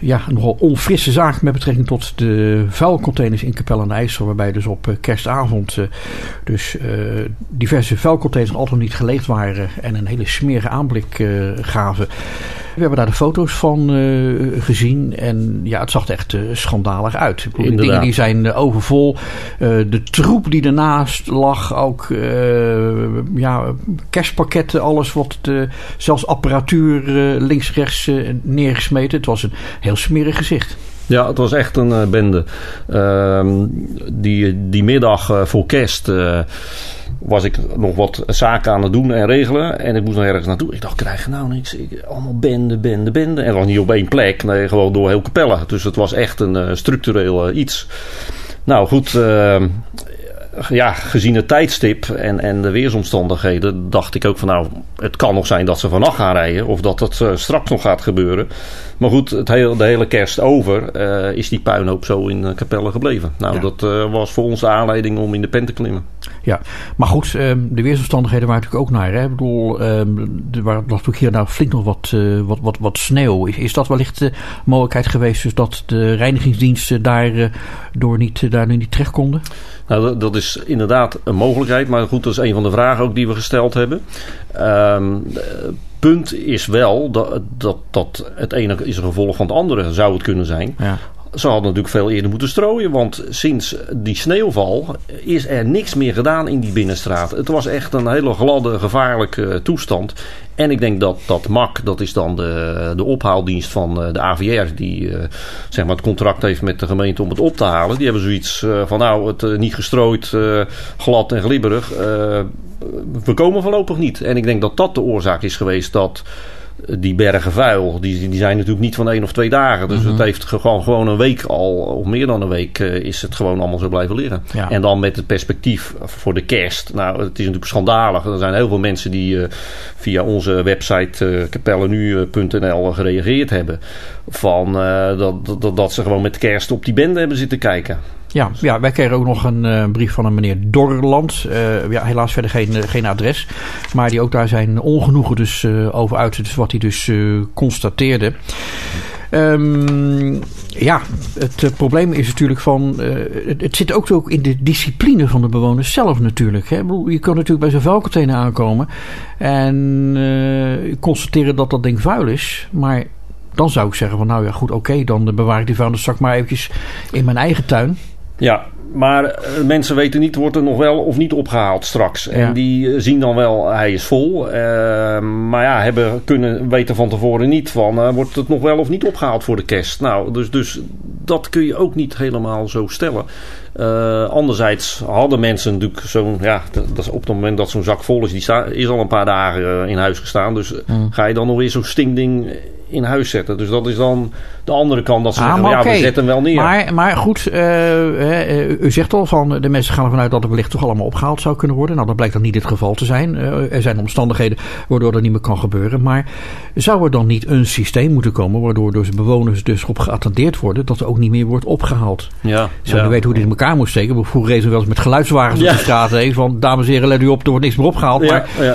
nogal onfrisse zaak met betrekking tot de vuilcontainers in Capelle aan de IJssel. Waarbij dus op kerstavond diverse vuilcontainers al niet geleegd waren. En een hele smerige aanblik gaven. We hebben daar de foto's van gezien. En ja, het zag er echt schandalig uit. De dingen die zijn overvol. De troep die ernaast lag. Ook kerstpakketten. Alles wat zelfs apparatuur links, rechts neergesmeten. Het was een heel smerig gezicht. Ja, het was echt een bende. Die middag voor kerst was ik nog wat zaken aan het doen en regelen. En ik moest nog ergens naartoe. Ik dacht, krijg je nou niks? Allemaal bende. En het was niet op één plek. Nee, gewoon door heel Capelle. Dus het was echt een structureel iets. Nou goed, gezien het tijdstip en de weersomstandigheden dacht ik ook van het kan nog zijn dat ze vannacht gaan rijden. Of dat het straks nog gaat gebeuren. Maar goed, de hele kerst over is die puinhoop zo in Capelle gebleven. Dat was voor ons de aanleiding om in de pen te klimmen. Ja, maar goed, de weersomstandigheden waren natuurlijk ook naar. Hè? Ik bedoel, er was natuurlijk hier flink nog wat sneeuw. Is dat wellicht de mogelijkheid geweest dus dat de reinigingsdiensten daar nu niet terecht konden? Nou, dat is inderdaad een mogelijkheid. Maar goed, dat is een van de vragen ook die we gesteld hebben. Punt is wel dat het ene is een gevolg van het andere, zou het kunnen zijn. Ja. Ze hadden natuurlijk veel eerder moeten strooien, want sinds die sneeuwval is er niks meer gedaan in die binnenstraat. Het was echt een hele gladde, gevaarlijke toestand. En ik denk dat MAC, dat is dan de ophaaldienst van de AVR, die het contract heeft met de gemeente om het op te halen. Die hebben zoiets van het niet gestrooid, glad en glibberig. We komen voorlopig niet. En ik denk dat de oorzaak is geweest dat die bergen vuil, die zijn natuurlijk niet van 1 of 2 dagen. Dus het heeft gewoon een week al, of meer dan een week, is het gewoon allemaal zo blijven liggen. Ja. En dan met het perspectief voor de kerst. Nou, het is natuurlijk schandalig. Er zijn heel veel mensen die via onze website capellenu.nl gereageerd hebben. Van dat ze gewoon met kerst op die bende hebben zitten kijken. Ja, wij kregen ook nog een brief van een meneer Dorland. Helaas verder geen adres. Maar die ook daar zijn ongenoegen dus over uit. Dus wat hij dus constateerde. Het probleem is natuurlijk van het zit ook in de discipline van de bewoners zelf natuurlijk. Hè? Je kan natuurlijk bij zo'n vuilcontainer aankomen. En constateren dat dat ding vuil is. Maar dan zou ik zeggen van dan bewaar ik die vuilniszak maar eventjes in mijn eigen tuin. Ja, maar mensen weten niet, wordt er nog wel of niet opgehaald straks. Ja. En die zien dan wel, hij is vol. Maar kunnen weten van tevoren niet van, wordt het nog wel of niet opgehaald voor de kerst? Nou, dus dat kun je ook niet helemaal zo stellen. Anderzijds hadden mensen natuurlijk dat op het moment dat zo'n zak vol is, die is al een paar dagen in huis gestaan. Dus ga je dan nog weer zo'n stinkding in huis zetten. Dus dat is dan de andere kant, dat ze zeggen, we zetten hem wel neer. Maar goed, u zegt al van de mensen gaan ervan uit dat er wellicht toch allemaal opgehaald zou kunnen worden. Nou, dat blijkt dan niet het geval te zijn. Er zijn omstandigheden waardoor dat niet meer kan gebeuren. Maar zou er dan niet een systeem moeten komen waardoor dus bewoners dus op geattendeerd worden dat er ook niet meer wordt opgehaald? Ja. Zou je weten hoe dit in elkaar moet steken? Vroeger reden we wel eens met geluidswagens op de straat heen van dames en heren, let u op, er wordt niks meer opgehaald.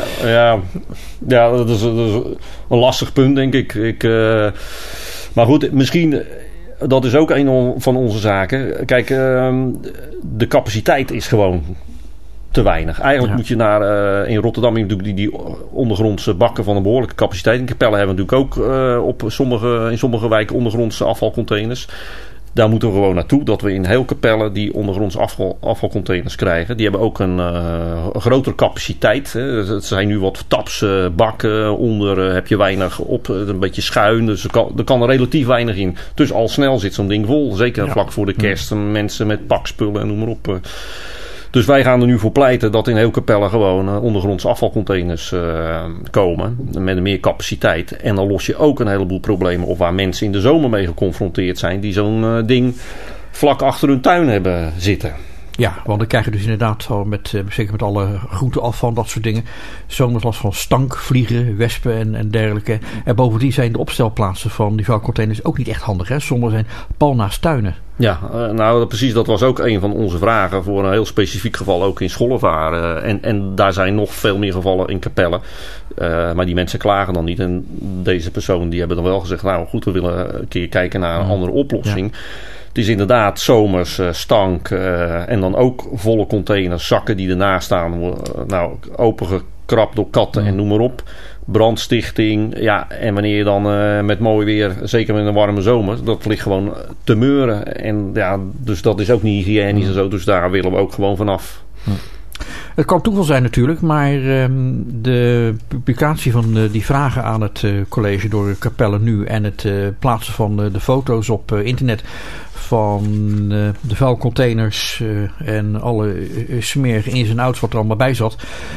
Ja, dat is een lastig punt, denk ik. Maar goed, misschien, dat is ook een van onze zaken. Kijk, de capaciteit is gewoon te weinig. Eigenlijk moet je in Rotterdam natuurlijk die ondergrondse bakken van een behoorlijke capaciteit. In Capelle hebben we natuurlijk ook in sommige wijken ondergrondse afvalcontainers. Daar moeten we gewoon naartoe, dat we in heel Capelle die ondergronds afvalcontainers krijgen. Die hebben ook een grotere capaciteit. Hè. Het zijn nu wat tapsbakken. Onder heb je weinig op, een beetje schuin. Dus er kan er relatief weinig in. Dus al snel zit zo'n ding vol. Zeker vlak voor de kerst. Mensen met pakspullen en noem maar op. Dus wij gaan er nu voor pleiten dat in heel Capelle gewoon ondergronds afvalcontainers komen. Met een meer capaciteit. En dan los je ook een heleboel problemen op waar mensen in de zomer mee geconfronteerd zijn. Die zo'n ding vlak achter hun tuin hebben zitten. Ja, want dan krijg je dus inderdaad al zeker met alle groenteafval, dat soort dingen, zomers last van stank, vliegen, wespen en dergelijke. En bovendien zijn de opstelplaatsen van die vuilcontainers ook niet echt handig. Hè? Sommige zijn pal naast tuinen. Ja, nou precies, dat was ook een van onze vragen voor een heel specifiek geval, ook in Schollevaar. En daar zijn nog veel meer gevallen in Capelle. Maar die mensen klagen dan niet. En deze personen die hebben dan wel gezegd, nou goed, we willen een keer kijken naar een andere oplossing. Ja. Het is inderdaad zomers stank en dan ook volle containers, zakken die ernaast staan, opengekrapt door katten en noem maar op. Brandstichting, ja, en wanneer je dan met mooi weer, zeker met een warme zomer, dat ligt gewoon te meuren. En ja, dus dat is ook niet hygiënisch en zo, dus daar willen we ook gewoon vanaf. Het kan toeval zijn natuurlijk, maar de publicatie van die vragen aan het college door Capelle Nu en het plaatsen van de foto's op internet van de vuilcontainers en alle smerige ins en outs wat er allemaal bij zat,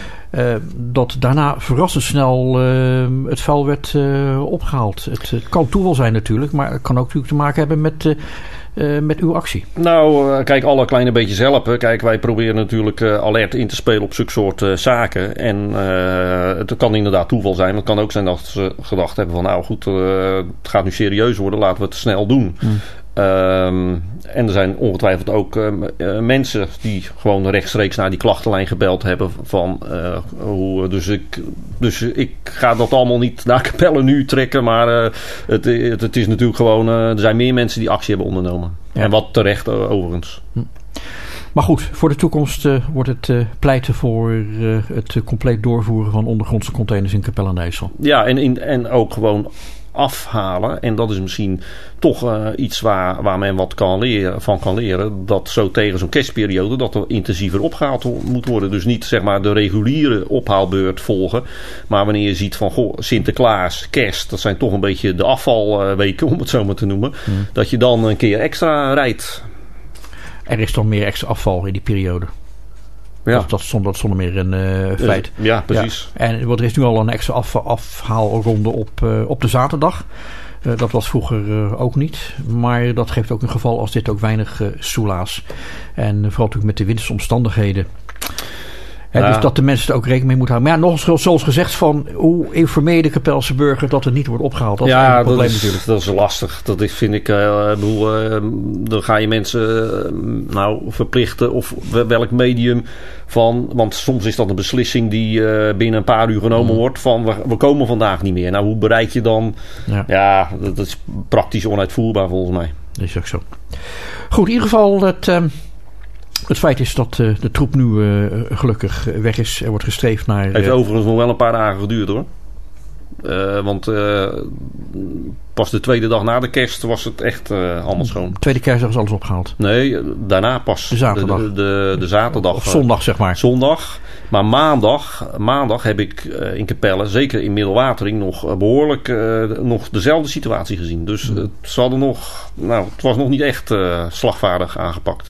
dat daarna verrassend snel het vuil werd opgehaald. Het kan toeval zijn natuurlijk, maar het kan ook natuurlijk te maken hebben met uw actie. Nou, kijk, alle kleine beetjes helpen. Kijk, wij proberen natuurlijk alert in te spelen op zulke soort zaken. En het kan inderdaad toeval zijn. Het kan ook zijn dat ze gedacht hebben van, nou goed, het gaat nu serieus worden, laten we het snel doen. En er zijn ongetwijfeld ook mensen die gewoon rechtstreeks naar die klachtenlijn gebeld hebben van hoe. Dus ik ga dat allemaal niet naar Capelle Nu trekken, maar het is natuurlijk gewoon. Er zijn meer mensen die actie hebben ondernomen. Ja. En wat terecht overigens. Maar goed, voor de toekomst wordt het pleiten voor het compleet doorvoeren van ondergrondse containers in Capelle aan de IJssel. Ja, en ook gewoon afhalen. En dat is misschien toch iets waar men wat van kan leren. Dat zo tegen zo'n kerstperiode dat er intensiever opgehaald moet worden. Dus niet zeg maar de reguliere ophaalbeurt volgen. Maar wanneer je ziet van Sinterklaas, kerst, dat zijn toch een beetje de afvalweken om het zo maar te noemen. Dat je dan een keer extra rijdt. Er is dan meer extra afval in die periode. Ja. Dat zonder meer een feit. Ja, precies. Ja. En er is nu al een extra afhaalronde op de zaterdag. Dat was vroeger ook niet. Maar dat geeft ook een geval als dit ook weinig soelaas. En vooral natuurlijk met de wintersomstandigheden. Dus dat de mensen er ook rekening mee moeten houden. Maar ja, nog eens zoals gezegd van hoe informeer je de Capelse burger dat het niet wordt opgehaald. Dat is een probleem natuurlijk. Dat is lastig. Dat vind ik, dan ga je mensen verplichten of welk medium van, want soms is dat een beslissing die binnen een paar uur genomen wordt van we komen vandaag niet meer. Nou, hoe bereid je dan? Ja, dat is praktisch onuitvoerbaar volgens mij. Dat is ook zo. Goed, in ieder geval het feit is dat de troep nu gelukkig weg is. Er wordt gestreefd naar. Het heeft overigens nog wel een paar dagen geduurd hoor. Want pas de tweede dag na de kerst was het echt allemaal schoon. Tweede kerstdag is alles opgehaald? Nee, daarna pas. De zaterdag? De zaterdag. Of zondag zeg maar. Zondag. Maar maandag heb ik in Capelle, zeker in Middelwatering, nog behoorlijk nog dezelfde situatie gezien. Dus het was nog niet echt slagvaardig aangepakt.